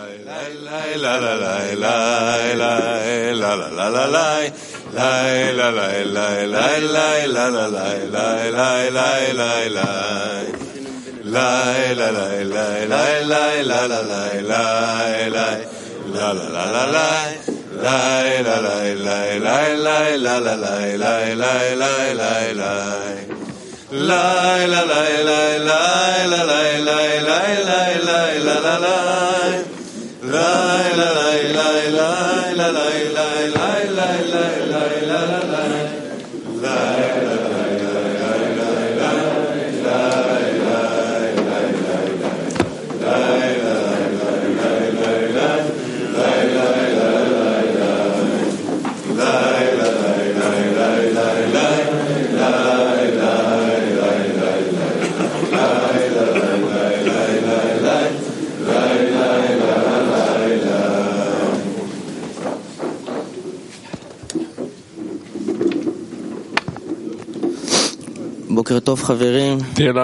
בוקר טוב חברים.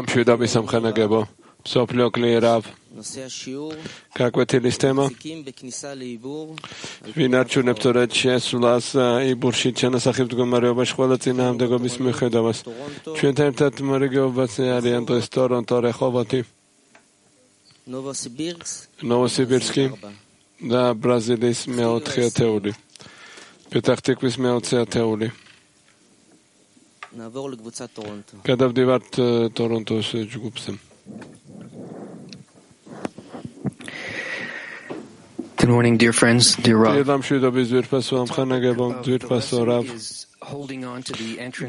Kakva telistema? Vinarču neptoreče sulasa I buršičana sahibtgo mariobaš hvalacina amdego bismichedavas. Čujem tat marigio vacnjari ando estoron torehovati. Novosibirski. Da Brazilis meotchea teuli. Petach Tikvis meotchea teuli. Kadav divart Toronto se jugupsem. Good morning, dear friends, dear Rav. Is holding on to the entrance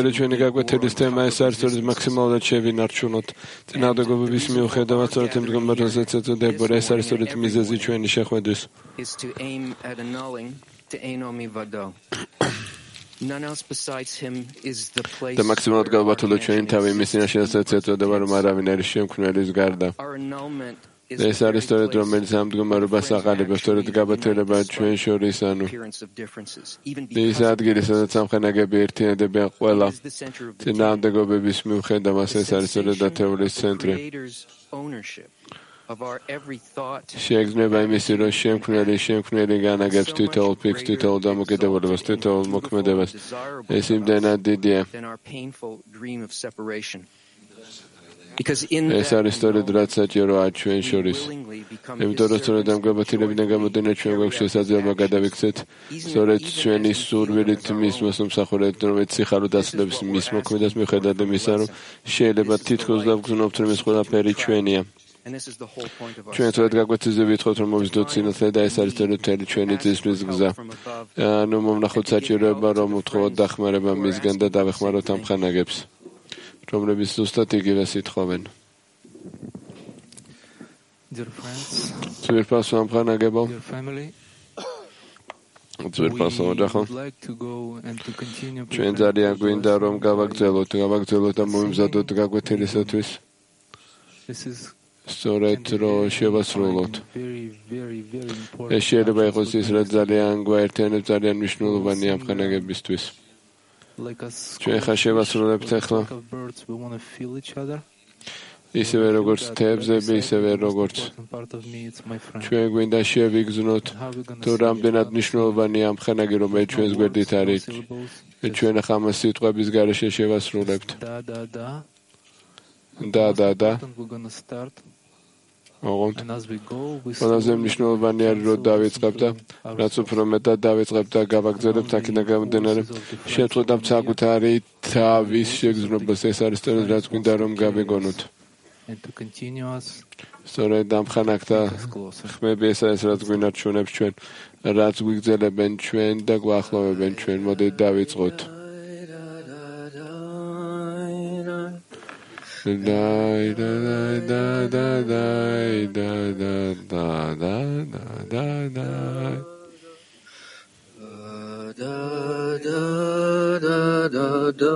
is to aim at annulling to Eino Mivado. None else besides him is the place our annulment is the appearance of differences. Even because it is the center of the Creator's ownership of our every thought. So much greater than our painful dream of separation. Because in that willingly become his servant. And this is the whole point of our Dear friends, dear family, we would like to go and to continue preparing for this is სწორედ რო შევასრულოთ. very important. ეს შეიძლება იყოს ის, რაც ძალიან გვაერთიანებს, ძალიან მნიშვნელოვანი ამხანაგებისთვის. ჩვენ ხა შევასრულებთ ახლა ისევე როგორც თევზები, ისევე როგორც ჩვენ გვინდა შევიგზნოთ თუ რამდენად მნიშვნელოვანია ამხანაგი, რომელიც ჩვენს გვერდით არის. ჩვენ ახლა ამ სიტყვების გარეშე შევასრულებთ. და ყველაზე მნიშვნელოვანი არის რომ დავიწყებ და რაც უფრო მეტად დავიწყებ და გავაგრძელებთ აქედან გამომდინარე შევწყვეტავ საკუთარი თავის შეგრძნებას ეს არის სწორედ რაც გვინდა რომ გავიგონოთ სწორედ ამ ხანაკთა ხმები ეს არის რაც გვინარჩუნებს ჩვენ რაც გვიგრძელებენ ჩვენ და გვახლოვებენ ჩვენ მოდით დავიწყოთ Da da da da da da da da da da da da da da da da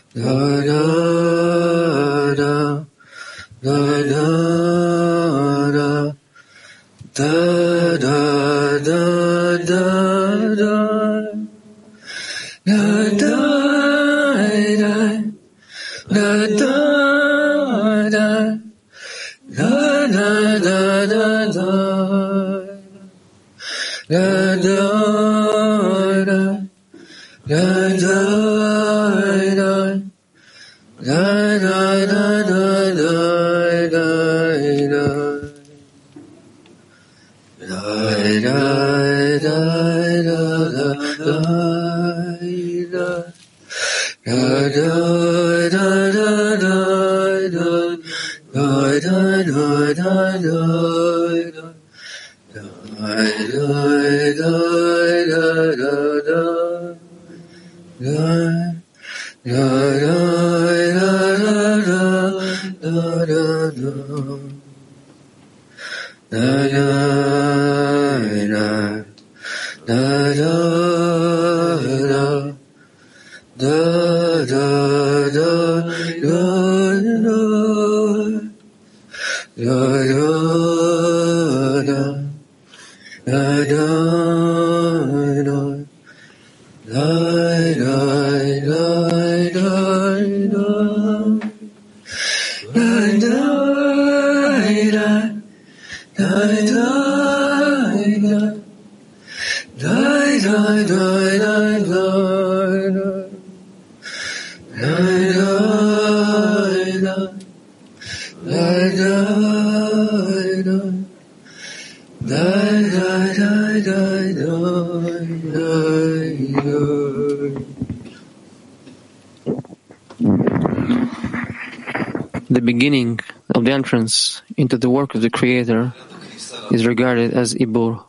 The beginning of the entrance into the work of the Creator is regarded as Ibur.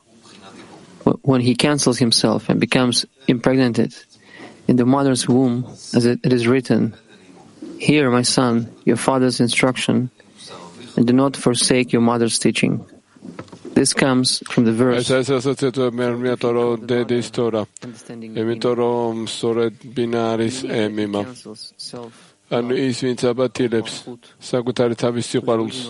When he cancels himself and becomes impregnated in the mother's womb, as it is written, "Hear, my son, your father's instruction, and do not forsake your mother's teaching." This comes from the verse, ანუ ის ვინც აბათილებს საკუთარი თავის სიყვარულს,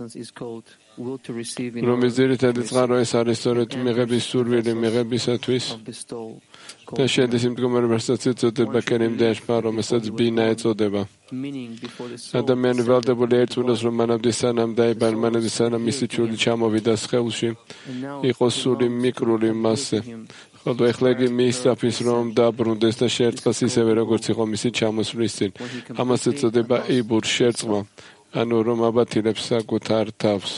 რომლის ძირითადი წყარო ეს არის სწორედ მიღების სურვილი მიღებისათვის და შედის იმ მდგომარეობასაც ეწოდება კერიმ და ეშპა, რომელსაც ბინა ეწოდება. ადამიანი ვალდებული ერწმუნოს, რომ მანამდე სანამ დაიბადა, მანამდე სანამ მისი ჩული ჩამოვიდა სხეულში, იყო სული მიკრული მასზე. ხოლო ეხლა იგი მიისწრაფის, რომ დაბრუნდეს და შეერწყას ისევე, როგორც იყო მისი ჩამოსვლის წინ. ამას ეწოდება იბურ, შერწყმა, ანუ რომ აბათილებს საკუთარ თავს.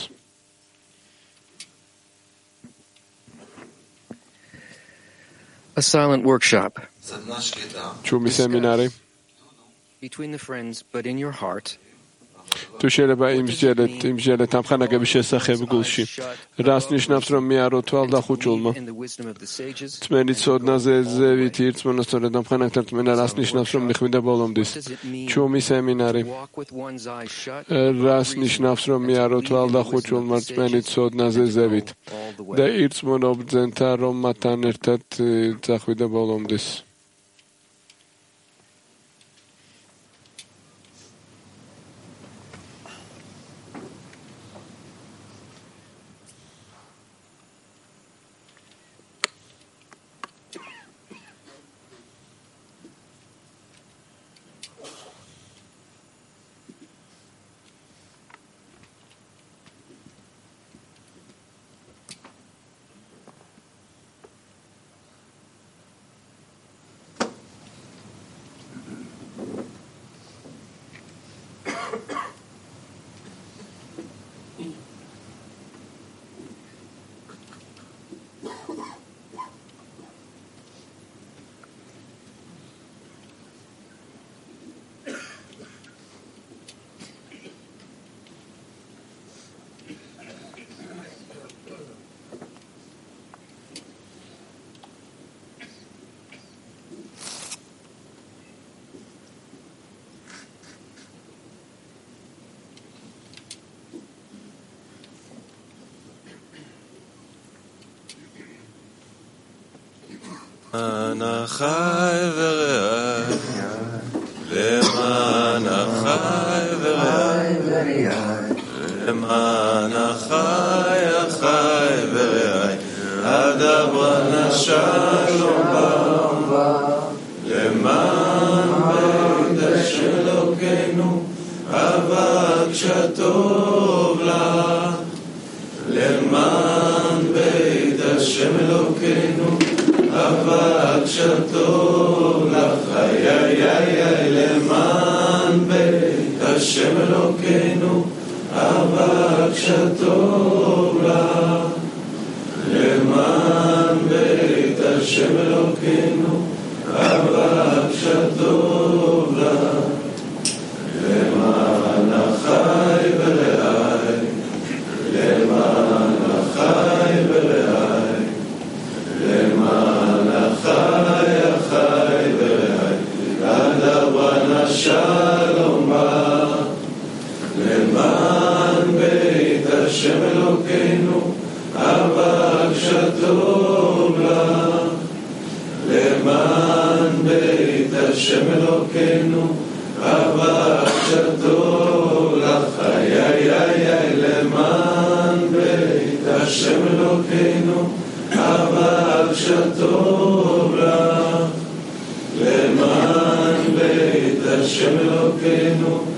A silent workshop. Čumi seminari. Between the friends, but in your heart. Tu შეიძლება იმსჯელეთ ამ ხანაგების შესახებ გულში. რას ნიშნავს, რომ მიარო თვალდახუჭულმა? წმენდის ცოდნაზე ზევით ირწმუნა სწორედ ამ ხანაგთან რწმენა რას ნიშნავს, რომ მიხვიდა ბოლომდის? ჩუმი სემინარი. რას ნიშნავს, რომ მიარო თვალდახუჭულმა წმენდის ცოდნაზე ზევით და ირწმუნა ბრძენთა, რომ მათთან ერთად წახვიდა ბოლომდის? אנא חי ורעי למען למען אחי ורעי, למען אחי ורעי, אדברה שלום בא, למען בית השם אלוקינו, אבקשה טוב לך, למען בית השם אלוקינו, אבקשה טוב לך, למען בית השם אלוקינו, אבקשה טוב לך, למען בית השם אלוקינו, אבקשה טוב לך, למען אחי ורעי, למען אחי ורעי, למען אחי ורעי, אדברה שלום בא, למען בית השם אלוקינו, אבקשה טוב לך, למען בית השם אלוקינו, אבקשה טוב לך, למען בית השם אלוקינו, אבקשה טוב לך, למען בית השם אלוקינו,